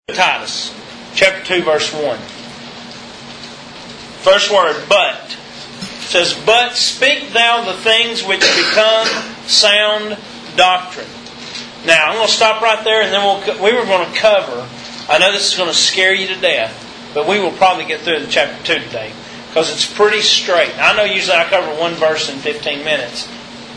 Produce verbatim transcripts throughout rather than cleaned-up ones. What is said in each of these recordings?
Titus, chapter two, verse one. First word, but. It says, but speak thou the things which become sound doctrine. Now, I'm going to stop right there, and then we'll, we were going to cover, I know this is going to scare you to death, but we will probably get through the chapter two today, because it's pretty straight. I know usually I cover one verse in fifteen minutes.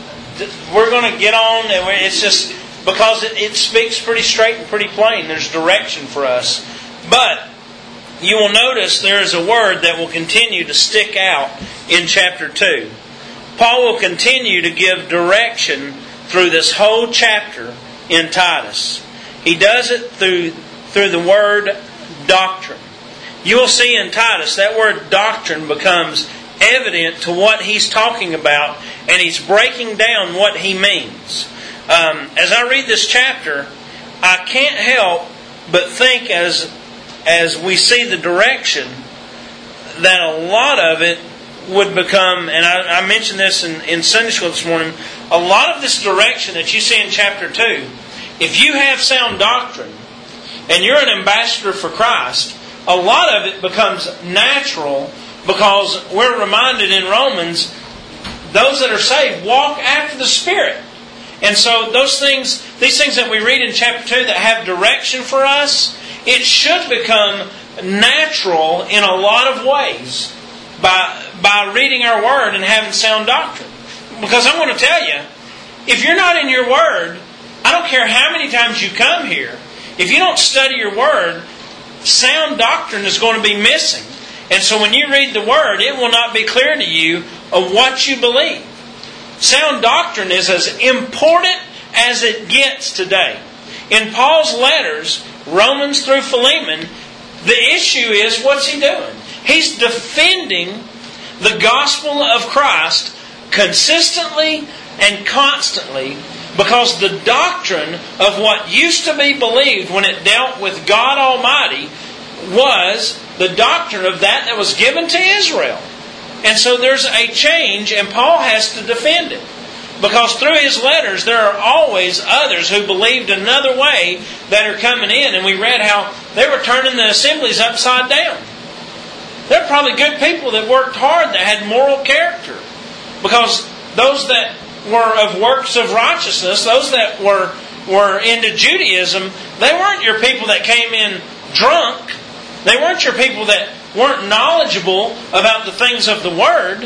We're going to get on, and it's just because it, it speaks pretty straight and pretty plain. There's direction for us. But you will notice there is a word that will continue to stick out in chapter two. Paul will continue to give direction through this whole chapter in Titus. He does it through, through the word doctrine. You will see in Titus that word doctrine becomes evident to what he's talking about, and he's breaking down what he means. Um, as I read this chapter, I can't help but think as as we see the direction that a lot of it would become, and I, I mentioned this in, in Sunday school this morning, a lot of this direction that you see in chapter two, if you have sound doctrine and you're an ambassador for Christ, a lot of it becomes natural because we're reminded in Romans, those that are saved walk after the Spirit. And so those things, these things that we read in chapter two that have direction for us, it should become natural in a lot of ways by, by reading our Word and having sound doctrine. Because I want to tell you, if you're not in your Word, I don't care how many times you come here, if you don't study your Word, sound doctrine is going to be missing. And so when you read the Word, it will not be clear to you of what you believe. Sound doctrine is as important as it gets today. In Paul's letters, Romans through Philemon, the issue is, what's he doing? He's defending the gospel of Christ consistently and constantly, because the doctrine of what used to be believed when it dealt with God Almighty was the doctrine of that that was given to Israel. And so there's a change, and Paul has to defend it. Because through his letters, there are always others who believed another way that are coming in. And we read how they were turning the assemblies upside down. There are probably good people that worked hard, that had moral character. Because those that were of works of righteousness, those that were, were into Judaism, they weren't your people that came in drunk. They weren't your people that weren't knowledgeable about the things of the Word.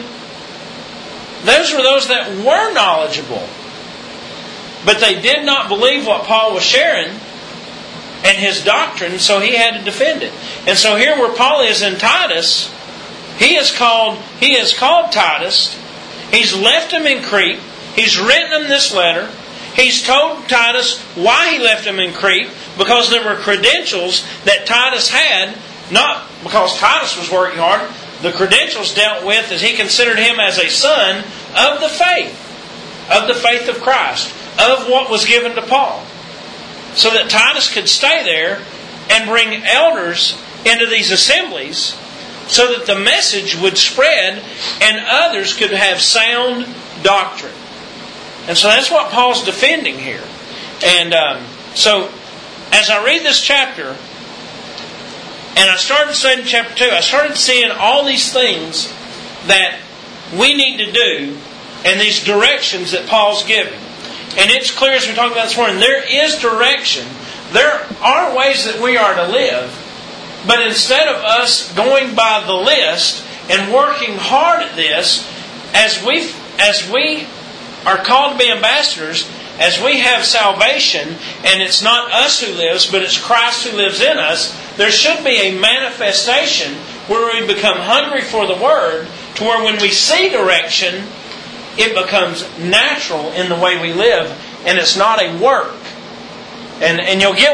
Those were those that were knowledgeable. But they did not believe what Paul was sharing and his doctrine, so he had to defend it. And so here where Paul is in Titus, he is called, he is called Titus. He's left him in Crete. He's written him this letter. He's told Titus why he left him in Crete, because there were credentials that Titus had, not because Titus was working hard. The credentials dealt with as he considered him as a son of the faith, of the faith of Christ, of what was given to Paul. So that Titus could stay there and bring elders into these assemblies so that the message would spread and others could have sound doctrine. And so that's what Paul's defending here. And um, so as I read this chapter, and I started studying chapter two, I started seeing all these things that we need to do and these directions that Paul's giving. And it's clear, as we talked about this morning, there is direction. There are ways that we are to live. But instead of us going by the list and working hard at this, as we, as we are called to be ambassadors, as we have salvation, and it's not us who lives, but it's Christ who lives in us, there should be a manifestation where we become hungry for the Word, to where when we see direction, it becomes natural in the way we live, and it's not a work. And, and you'll get